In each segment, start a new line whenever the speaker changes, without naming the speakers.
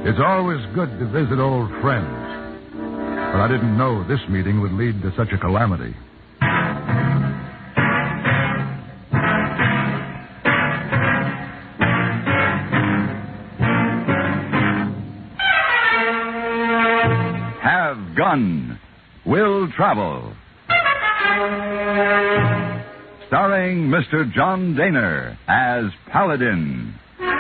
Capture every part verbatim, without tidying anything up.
It's always good to visit old friends. But I didn't know this meeting would lead to such a calamity.
Have Gun. Will Travel. Starring Mister John Daner as Paladin.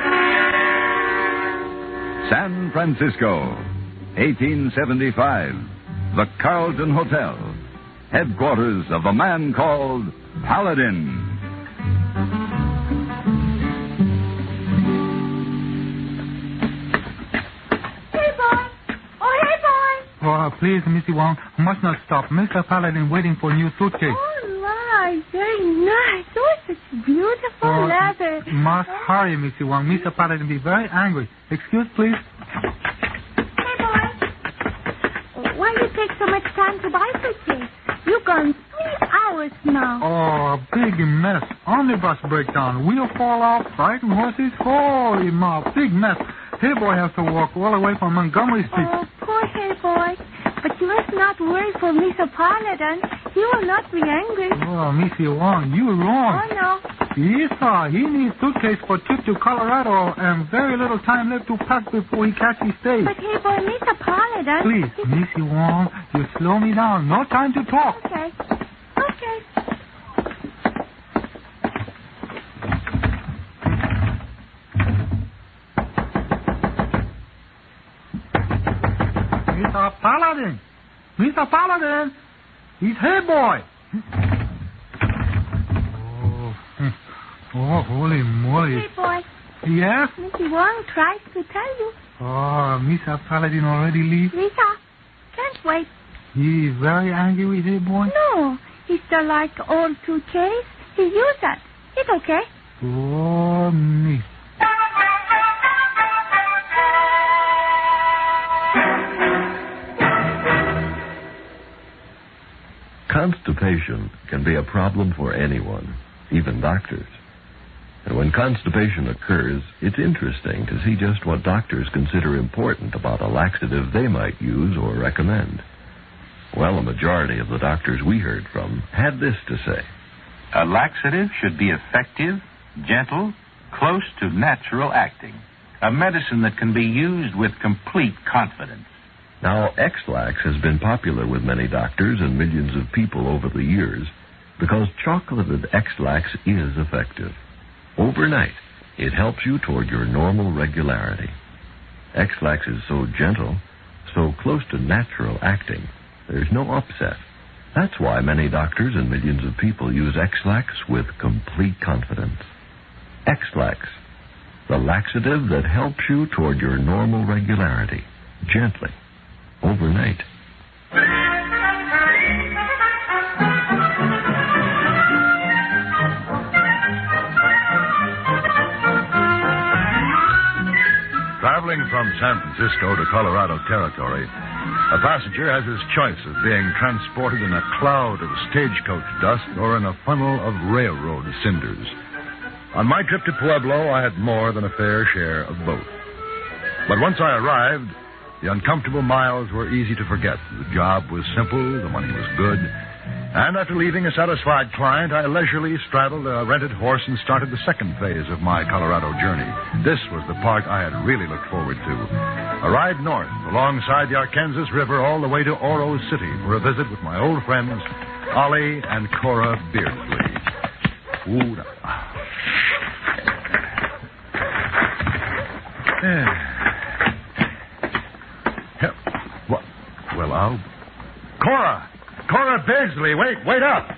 San Francisco, eighteen seventy-five. The Carlton Hotel. Headquarters of a man called Paladin.
Hey, boy. Oh, hey, boy.
Oh, please, Missy Wong, must not stop. Mister Paladin waiting for new suitcase.
Oh, my, very nice. Oh, such beautiful
Oh,
leather.
Must hurry, Missy Wong. Mister Paladin be very angry. Excuse, please.
Hey, boy. Why you take so much time to buy suitcase? You've gone three hours now.
Oh, a big mess. Omnibus breakdown. Wheel fall off. Frightened horses. Holy mow. Big mess. Hey, boy has to walk all the way from Montgomery Street.
Oh, poor hey, boy. But you must not worry for Mister Paladin. He will not be angry.
Oh, Missy Wong, you wrong.
Oh, no.
Yes, sir. He needs suitcase for trip to Colorado and very little time left to pack before he catches stage.
But hey, boy, Mister Paladin...
Please,
he...
Missy Wong, you slow me down. No time to talk.
Okay. Okay.
Mister Paladin. Mister Paladin. He's here, boy. Oh, oh, holy moly.
Hey, boy.
Yes?
Missy Wong tries to tell you.
Oh, Mister Paladin already leave?
Lisa, can't wait.
He very angry with you, boy?
No, he still like old suitcase. He used that. It's okay.
Oh, me.
Constipation can be a problem for anyone, even doctors. And when constipation occurs, it's interesting to see just what doctors consider important about a laxative they might use or recommend. Well, a majority of the doctors we heard from had this to say.
A laxative should be effective, gentle, close to natural acting. A medicine that can be used with complete confidence.
Now, X-Lax has been popular with many doctors and millions of people over the years because chocolated X-Lax is effective. Overnight, it helps you toward your normal regularity. X-Lax is so gentle, so close to natural acting, there's no upset. That's why many doctors and millions of people use X-Lax with complete confidence. X-Lax, the laxative that helps you toward your normal regularity, gently, overnight.
Traveling from San Francisco to Colorado Territory, a passenger has his choice of being transported in a cloud of stagecoach dust or in a funnel of railroad cinders. On my trip to Pueblo, I had more than a fair share of both. But once I arrived, the uncomfortable miles were easy to forget. The job was simple, the money was good, and after leaving a satisfied client, I leisurely straddled a rented horse and started the second phase of my Colorado journey. This was the part I had really looked forward to. A ride north alongside the Arkansas River all the way to Oro City for a visit with my old friends, Ollie and Cora Beardsley. Ooh, yeah. What? Well, I'll... Cora! Cora Beardsley, wait, wait up!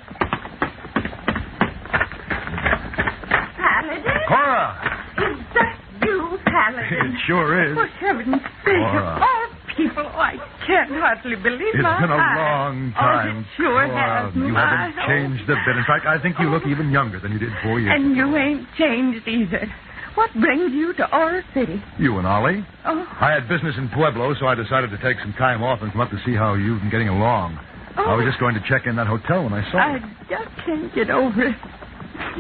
Paladin?
Cora!
Is that you, Paladin?
It sure is.
For heaven's sake,
Cora.
of all people, I can't hardly believe
It's
my
been a
eyes.
long
Oh,
time.
it sure
Cora,
has.
you
my
haven't changed a bit. In fact, I think you look even younger than you did four years
And
ago.
you ain't changed either. What brings you to Oro City?
You and Ollie?
Oh.
I had business in Pueblo, so I decided to take some time off and come up to see how you've been getting along.
Oh.
I was just going to check in that hotel when I saw
I
you.
just can't get over it.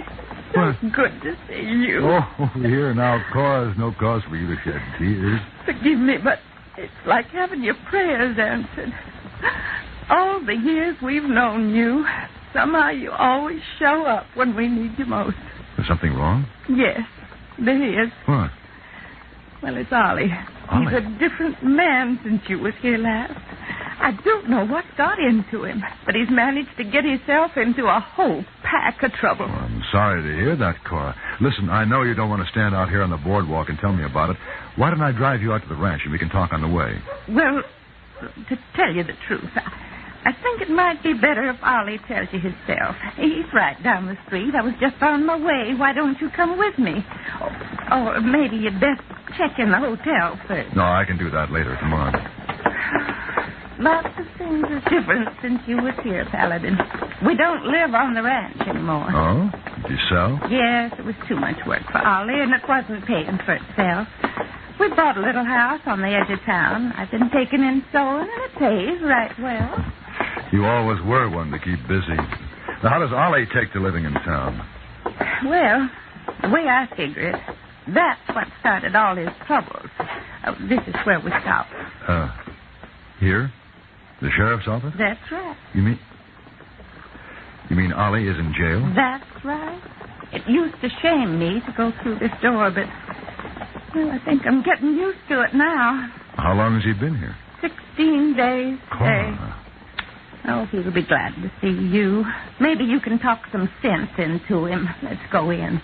so
What?
good to see you.
Oh, here now, Cora, there's no cause for you to shed tears.
Forgive me, but it's like having your prayers answered. All the years we've known you, somehow you always show up when we need you most.
Is something wrong?
Yes, there is.
What?
Well, it's Ollie.
Ollie?
He's a different man since you was here last. I don't know what got into him, but he's managed to get himself into a whole pack of trouble.
Well, I'm sorry to hear that, Cora. Listen, I know you don't want to stand out here on the boardwalk and tell me about it. Why don't I drive you out to the ranch and we can talk on the way?
Well, to tell you the truth, I, I think it might be better if Ollie tells you himself. He's right down the street. I was just on my way. Why don't you come with me? Or, or maybe you'd best check in the hotel first.
No, I can do that later. Come on.
Lots of things are different since you was here, Paladin. We don't live on the ranch anymore.
Oh? Did you sell?
Yes, it was too much work for Ollie, and it wasn't paying for itself. We bought a little house on the edge of town. I've been taking in sewing, and it pays right well.
You always were one to keep busy. Now, how does Ollie take to living in town?
Well, the way I figure it, that's what started all his troubles. Uh, this is where we stopped.
Uh, here? The sheriff's office?
That's right.
You mean... You mean Ollie is in jail?
That's right. It used to shame me to go through this door, but... Well, I think I'm getting used to it now.
How long has he been here?
Sixteen days today.
Cora.
Oh, he'll be glad to see you. Maybe you can talk some sense into him. Let's go in.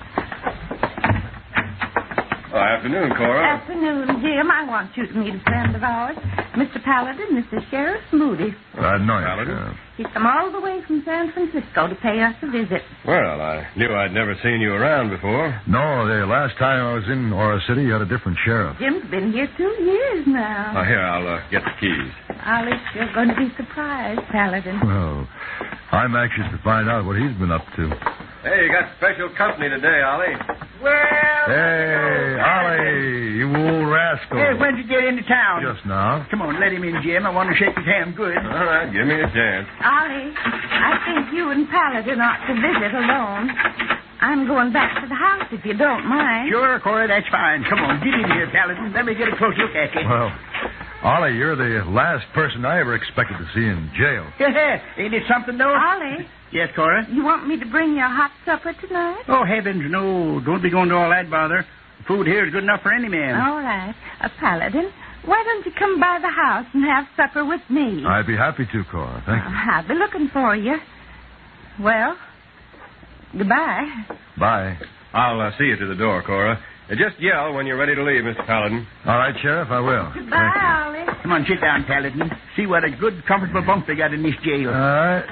Oh, afternoon, Cora.
Afternoon, Jim. I want you to meet a friend of ours, Mister Paladin. This is Sheriff Moody.
I know you,
Paladin?
Sheriff.
He's come all the way from San Francisco to pay us a visit.
Well, I knew I'd never seen you around before.
No, the last time I was in Ora City, you had a different sheriff.
Jim's been here two years now.
Oh, here, I'll uh, get the keys.
Ollie's you're going to be surprised, Paladin.
Well, I'm anxious to find out what he's been up to.
Hey, you got special company today, Ollie.
Well...
Hey, Ollie, you old rascal.
Hey, when'd you get into town?
Just now.
Come on, let him in, Jim. I want to shake his hand good.
All right, give me a chance.
Ollie, I think you and Paladin ought to visit alone. I'm going back to the house if you don't mind.
Sure, Cora, that's fine. Come on, get in here, Paladin. Let me get a close look at you.
Well, Ollie, you're the last person I ever expected to see in jail.
Ain't it something, though?
Ollie,
Yes, Cora?
you want me to bring you a hot supper tonight?
Oh, heavens, no. Don't be going to all that bother. The food here is good enough for any man.
All right. Uh, Paladin, why don't you come by the house and have supper with me?
I'd be happy to, Cora. Thank you.
Uh, I'll be looking for you. Well, goodbye.
Bye.
I'll uh, see you to the door, Cora. Uh, just yell when you're ready to leave, Mister Paladin.
All right, Sheriff, I will.
Goodbye, Ollie.
Come on, sit down, Paladin. See what a good, comfortable bunk they got in this jail.
All right.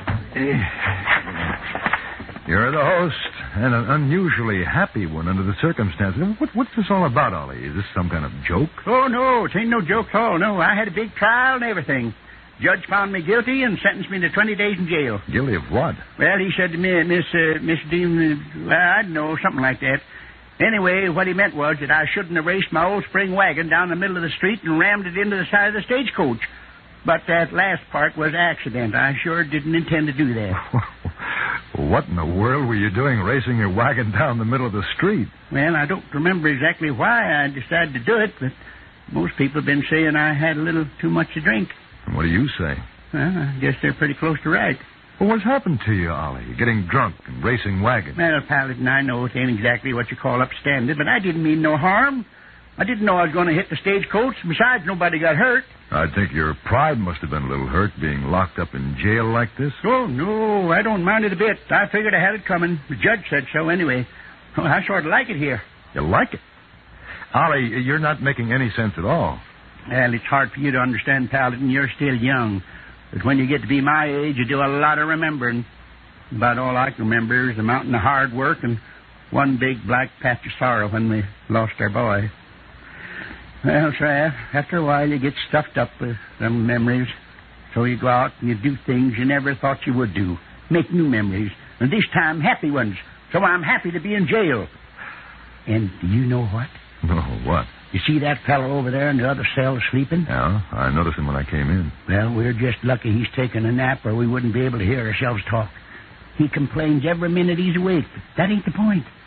You're the host, and an unusually happy one under the circumstances. What, what's this all about, Ollie? Is this some kind of joke?
Oh, no, it ain't no joke at all. No, I had a big trial and everything. Judge found me guilty and sentenced me to twenty days in jail.
Guilty of what?
Well, he said to me, Miss, uh, Miss Dean, uh, well, I don't know, something like that. Anyway, what he meant was that I shouldn't have raced my old spring wagon down the middle of the street and rammed it into the side of the stagecoach. But that last part was accident. I sure didn't intend to do that.
What in the world were you doing racing your wagon down the middle of the street?
Well, I don't remember exactly why I decided to do it, but most people have been saying I had a little too much to drink.
What do you say?
Well, I guess they're pretty close to right.
Well, what's happened to you, Ollie? You're getting drunk and racing wagons.
Well, Paladin, I know it ain't exactly what you call upstanding, but I didn't mean no harm. I didn't know I was going to hit the stagecoach. Besides, nobody got hurt.
I think your pride must have been a little hurt being locked up in jail like this.
Oh, no, I don't mind it a bit. I figured I had it coming. The judge said so anyway. Oh, I sort of like it here.
You like it? Ollie, you're not making any sense at all.
Well, it's hard for you to understand, Paladin. You're still young. But when you get to be my age, you do a lot of remembering. About all I can remember is a mountain of hard work and one big black patch of sorrow when we lost our boy. Well, Trav, after a while you get stuffed up with some memories. So you go out and you do things you never thought you would do. Make new memories. And this time, happy ones. So I'm happy to be in jail. And do you know what?
No, what?
You see that fellow over there in the other cell sleeping?
Yeah, I noticed him when I came in.
Well, we're just lucky he's taking a nap or we wouldn't be able to hear ourselves talk. He complains every minute he's awake. But that ain't the point.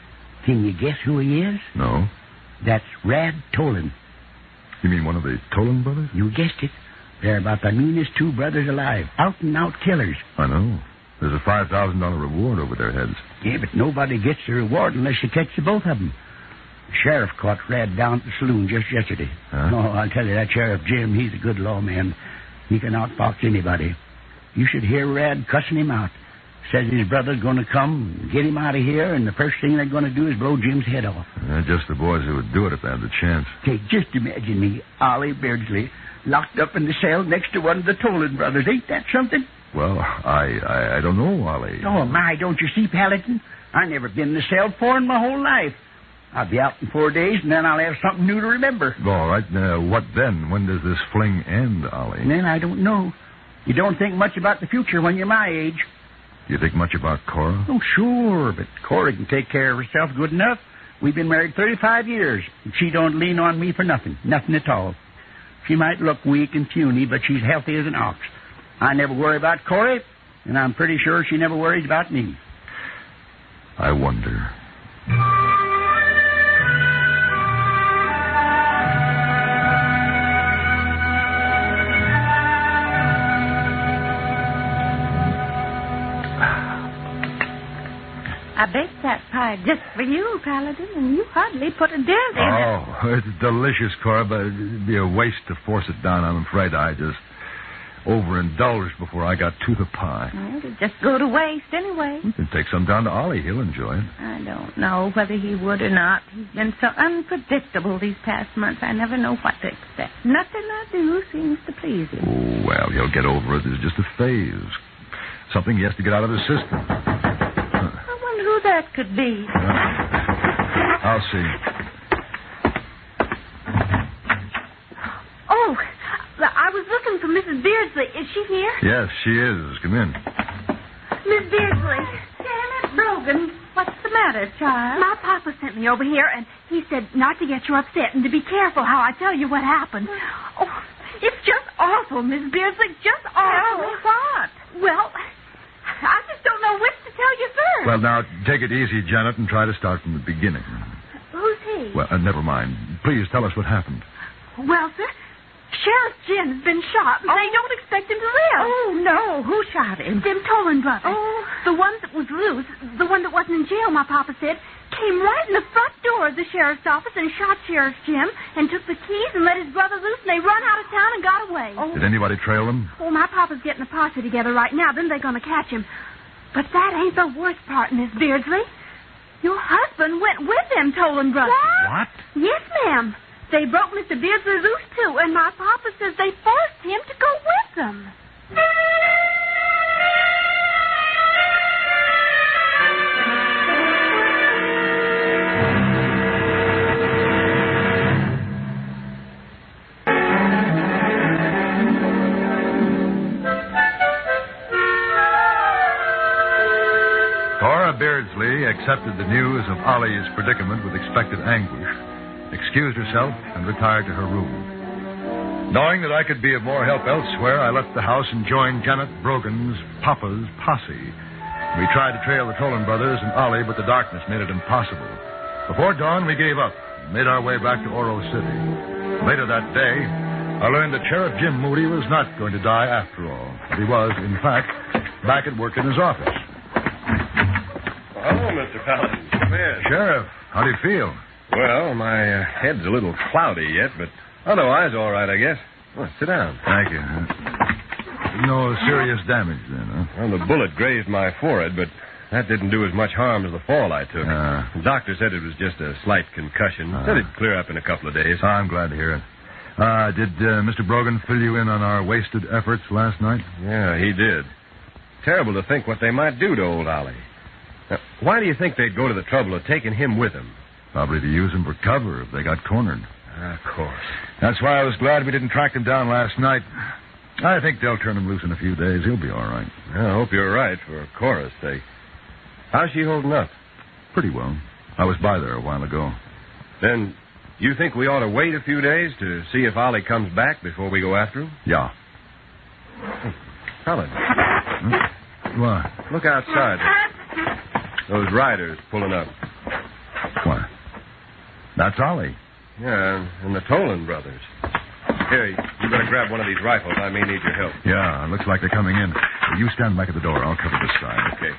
Can you guess who he is?
No.
That's Rad Tolan.
You mean one of the Tolan brothers?
You guessed it. They're about the meanest two brothers alive. Out-and-out killers.
I know. There's a five thousand dollars reward over their heads.
Yeah, but nobody gets the reward unless you catch the both of them. The sheriff caught Rad down at the saloon just yesterday.
Huh?
Oh, I'll tell you, that Sheriff Jim, he's a good lawman. He can outfox anybody. You should hear Rad cussing him out. Says his brother's going to come, get him out of here, and the first thing they're going to do is blow Jim's head off.
Uh, just the boys who would do it if they had the chance.
Okay, just imagine me, Ollie Beardsley, locked up in the cell next to one of the Tolan brothers. Ain't that something?
Well, I, I I don't know, Ollie.
Oh, my, don't you see, Paladin? I've never been in the cell before in my whole life. I'll be out in four days, and then I'll have something new to remember.
All right. Uh, what then? When does this fling end, Ollie?
And then I don't know. You don't think much about the future when you're my age.
You think much about Cora?
Oh, sure, but Cora can take care of herself good enough. We've been married thirty-five years, and she don't lean on me for nothing. Nothing at all. She might look weak and puny, but she's healthy as an ox. I never worry about Cora, and I'm pretty sure she never worries about me.
I wonder.
I baked that pie just for you, Paladin, and you hardly put a dent in it.
Oh, it's delicious, Cora, but it'd be a waste to force it down. I'm afraid I just overindulged before I got to the pie.
Well, it'd just go to waste anyway.
You can take some down to Ollie. He'll enjoy it.
I don't know whether he would or not. He's been so unpredictable these past months. I never know what to expect. Nothing I do seems to please him.
Oh, well, he'll get over it. It's just a phase. Something he has to get out of his system.
I wonder who that could be.
Uh, I'll see.
Oh, I was looking for Missus Beardsley. Is she here?
Yes, she is. Come in.
Miss Beardsley.
Janet Brogan, what's the matter, child?
My papa sent me over here, and he said not to get you upset and to be careful how I tell you what happened. Oh, it's just awful, Miss Beardsley. Just awful.
Tell me what?
Well, I just don't know which to tell you first.
Well, now, take it easy, Janet, and try to start from the beginning.
Who's he?
Well, uh, never mind. Please tell us what happened.
Well, sir, Sheriff Jim's been shot, and
Oh.
they don't expect him to live.
Oh, no. Who shot him?
Them Tolan brothers.
Oh.
The one that was loose, the one that wasn't in jail, my papa said, came right in the front door of the sheriff's office and shot Sheriff Jim and took the keys and let his brother loose, and they run out of town and got away.
Oh.
Did anybody trail them?
Well, my papa's getting a posse together right now. Then they're going to catch him. But that ain't the worst part, Miss Beardsley. Your husband went with them Tolan brothers.
What?
Yes, ma'am. They broke Mister Beardsley loose, too, and my papa says they forced him to go with them.
Cora Beardsley accepted the news of Ollie's predicament with expected anguish, excused herself, and retired to her room. Knowing that I could be of more help elsewhere, I left the house and joined Janet Brogan's Papa's posse. We tried to trail the Tolan brothers and Ollie, but the darkness made it impossible. Before dawn, we gave up and made our way back to Oro City. Later that day, I learned that Sheriff Jim Moody was not going to die after all. But he was, in fact, back at work in his office.
Hello, Mister Paladin. Come in.
Sheriff, how do you feel?
Well, my uh, head's a little cloudy yet, but otherwise all right, I guess. Well, sit down.
Thank you. No serious damage then, huh?
Well, the bullet grazed my forehead, but that didn't do as much harm as the fall I took.
Uh,
the doctor said it was just a slight concussion.
Uh,
said it'd clear up in a couple of days.
I'm glad to hear it. Uh, did uh, Mister Brogan fill you in on our wasted efforts last night?
Yeah, he did. Terrible to think what they might do to old Ollie. Now, why do you think they'd go to the trouble of taking him with them?
Probably to use him for cover if they got cornered.
Uh, of course.
That's why I was glad we didn't track him down last night. I think they'll turn him loose in a few days. He'll be all right.
I hope you're right, for Cora's sake. How's she holding up?
Pretty well. I was by there a while ago.
Then you think we ought to wait a few days to see if Ollie comes back before we go after him?
Yeah.
Helen,
Hmm? What?
look outside. Those riders pulling up.
That's Ollie.
Yeah, and the Tolan brothers. Here, you better grab one of these rifles. I may need your help.
Yeah, looks like they're coming in. You stand back at the door. I'll cover this side.
Okay.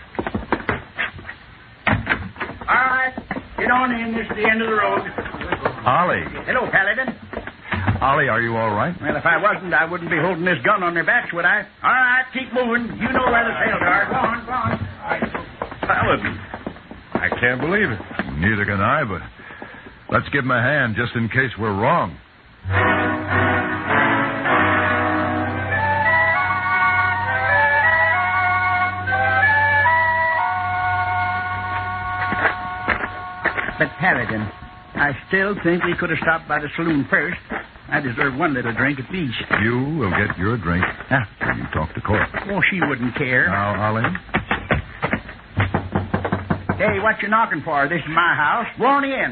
All right. Get on in. This is the end of the road.
Ollie.
Hello, Paladin.
Ollie, are you all right?
Well, if I wasn't, I wouldn't be holding this gun on their backs, would I? All right, keep moving. You know where the sails are. Go on, go on.
Paladin. I can't believe it.
Neither can I, but let's give him a hand just in case we're wrong.
But, Paladin, I still think we could have stopped by the saloon first. I deserve one little drink at least.
You will get your drink after you talk to Cora.
Oh, she wouldn't care.
Now, Ollie.
Hey, what you knocking for? This is my house. Go on in.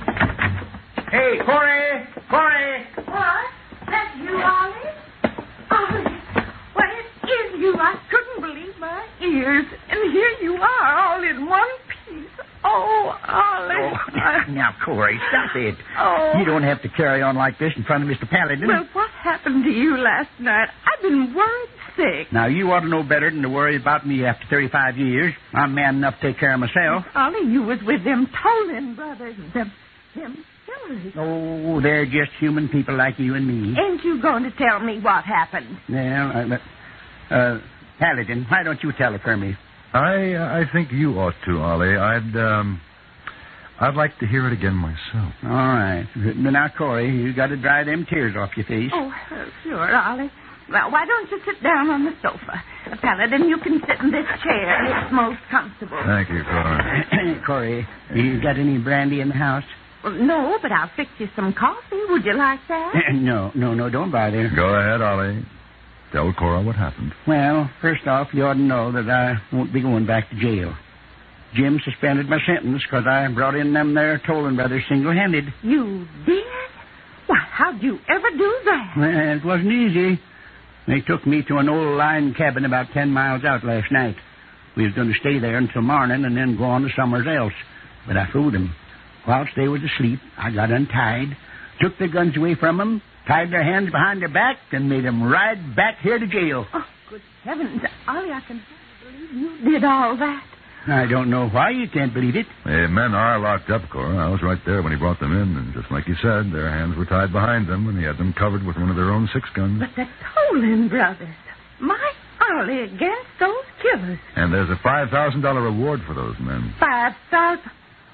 Hey, Corey! Corey!
What? That's you, Ollie? Ollie, well, it is you. I couldn't believe my ears. And here you are, all in one piece. Oh, Ollie.
Oh, now, Corey, stop it.
Oh.
You don't have to carry on like this in front of Mister Paladin.
Well, what happened to you last night? I've been worried sick.
Now, you ought to know better than to worry about me after thirty-five years. I'm man enough to take care of myself.
Ollie, you was with them Tolan brothers. Them, them killers.
Oh, they're just human people like you and me.
Ain't you going to tell me what happened?
Well, uh, but, uh, Paladin, why don't you tell it for me?
I uh, I think you ought to, Ollie. I'd um I'd like to hear it again myself.
All right. But now, Corey, you got to dry them tears off your face.
Oh, uh, sure, Ollie. Well, why don't you sit down on the sofa? Uh, Paladin, you can sit in this chair. It's most comfortable.
Thank you, Cora.
Corey, you got any brandy in the house?
Well, no, but I'll fix you some coffee. Would you like that?
no, no, no, don't bother.
Go ahead, Ollie. Tell Cora what happened.
Well, first off, you ought to know that I won't be going back to jail. Jim suspended my sentence because I brought in them there Tolan brothers single-handed.
You did? Why, how'd you ever do that?
Well, it wasn't easy. They took me to an old line cabin about ten miles out last night. We was going to stay there until morning and then go on to somewhere else. But I fooled them. Whilst they was asleep, I got untied, took their guns away from them, tied their hands behind their back, and made them ride back here to jail.
Oh, good heavens. Ollie, I can believe you did all that.
I don't know why you can't believe it.
The men are locked up, Cora. I was right there when he brought them in, and just like you said, their hands were tied behind them, and he had them covered with one of their own six guns.
But the Tolan brothers, my Ollie against those killers.
And there's a five thousand dollars reward for those men.
Five thousand?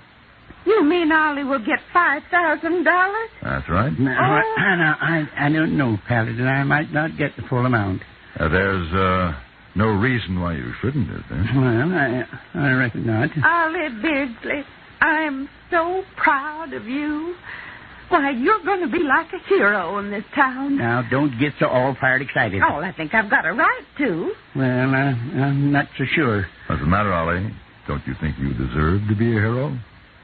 You mean Ollie will get five thousand dollars?
That's right.
Now,
Oh.
I, I, I don't know, Paladin. I might not get the full amount.
Uh, there's uh, no reason why you shouldn't, is there?
Well, I, I reckon not.
Ollie Beardsley, I'm so proud of you. Why, you're going to be like a hero in this town.
Now, don't get so all fired excited.
Oh, I think I've got a right to.
Well, uh, I'm not so sure.
What's the matter, Ollie? Don't you think you deserve to be a hero?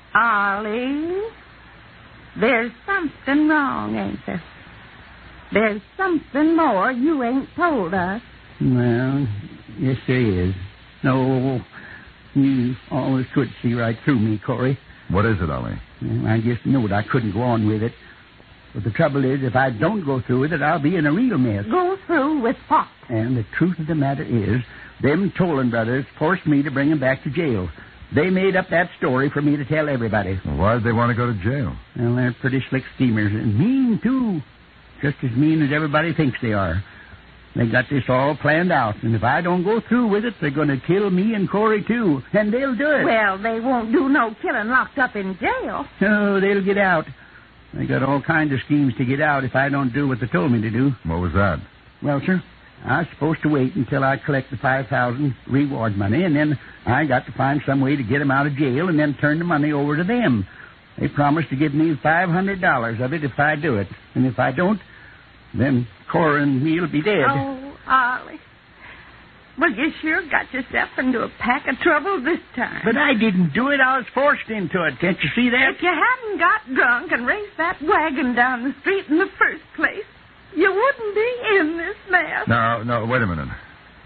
Ollie, there's something wrong, ain't there? There's something more you ain't told us.
Well, yes, there is. No, you always could see right through me, Corey.
What is it, Ollie?
Well, I just knowed I couldn't go on with it. But the trouble is, if I don't go through with it, I'll be in a real mess.
Go through with what?
And the truth of the matter is, them Tolan brothers forced me to bring him back to jail. They made up that story for me to tell everybody.
Well, why did they want to go to jail?
Well, they're pretty slick schemers, and mean, too. Just as mean as everybody thinks they are. They got this all planned out, and if I don't go through with it, they're going to kill me and Corey, too. And they'll do it.
Well, they won't do no killing locked up in jail.
No, they'll get out. They got all kinds of schemes to get out if I don't do what they told me to do.
What was that?
Well, sir, I was supposed to wait until I collect the five thousand reward money, and then I got to find some way to get them out of jail and then turn the money over to them. They promised to give me five hundred dollars of it if I do it. And if I don't, then Cora and me will be dead.
Oh, Ollie. Well, you sure got yourself into a pack of trouble this time.
But I didn't do it. I was forced into it. Can't you see that?
If you hadn't got drunk and raced that wagon down the street in the first place, you wouldn't be in this mess.
No, no, wait a minute.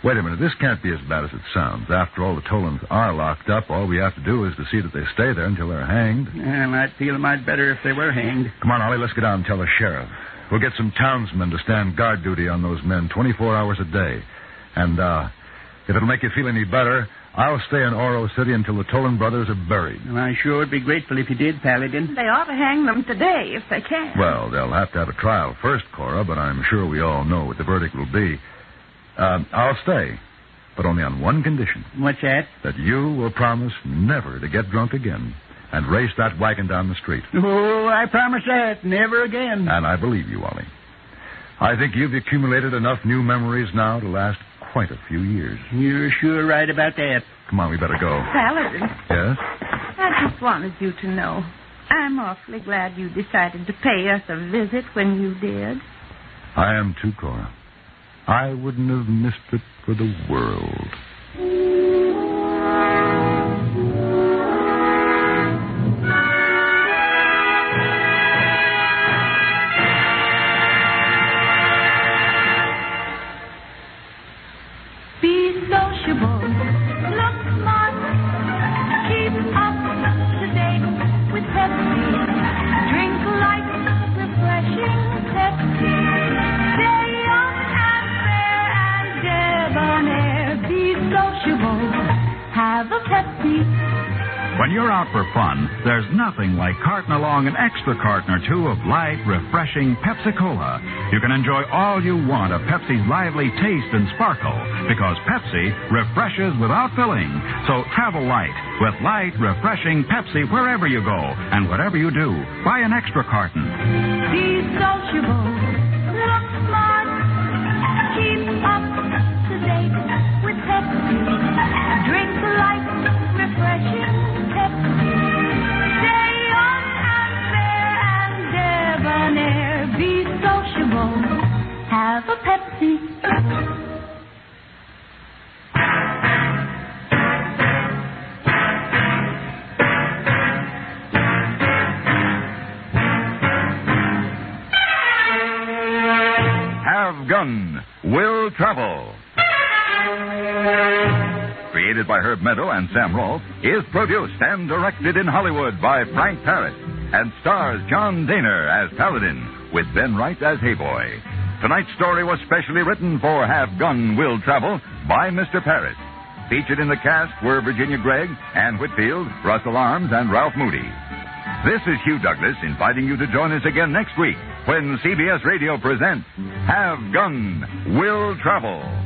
Wait a minute. This can't be as bad as it sounds. After all, the Tolans are locked up. All we have to do is to see that they stay there until they're hanged.
Well, I'd feel a mite better if they were hanged.
Come on, Ollie. Let's get down and tell the sheriff. We'll get some townsmen to stand guard duty on those men twenty-four hours a day. And, uh, if it'll make you feel any better, I'll stay in Oro City until the Tolan brothers are buried.
Well, I sure would be grateful if you did, Paladin.
They ought to hang them today if they can.
Well, they'll have to have a trial first, Cora, but I'm sure we all know what the verdict will be. Uh, I'll stay, but only on one condition.
What's that?
That you will promise never to get drunk again and race that wagon down the street.
Oh, I promise that. Never again.
And I believe you, Ollie. I think you've accumulated enough new memories now to last quite a few years.
You're sure right about that.
Come on, we better go.
Paladin.
Yes?
I just wanted you to know. I'm awfully glad you decided to pay us a visit when you did.
I am too, Cora. I wouldn't have missed it for the world.
Be sociable, look smart, keep up to date with Pepsi. Drink light, refreshing Pepsi. Stay young and fair and debonair. Be sociable, have a Pepsi.
When you're out for fun, there's nothing like carting along an extra carton or two of light, refreshing Pepsi-Cola. You can enjoy all you want of Pepsi's lively taste and sparkle, because Pepsi refreshes without filling. So travel light with light, refreshing Pepsi wherever you go and whatever you do. Buy an extra carton.
Be sociable, look smart, keep up to date with Pepsi. Drink light, refreshing Pepsi. Stay young and fair and debonair. Be sociable, have a Pepsi.
Have Gun Will Travel. Created by Herb Meadow and Sam Rolfe, is produced and directed in Hollywood by Frank Parrott and stars John Daner as Paladin with Ben Wright as Hayboy. Tonight's story was specially written for Have Gun Will Travel by Mister Parrott. Featured in the cast were Virginia Gregg, Ann Whitfield, Russell Arms, and Ralph Moody. This is Hugh Douglas inviting you to join us again next week when C B S Radio presents Have Gun Will Travel.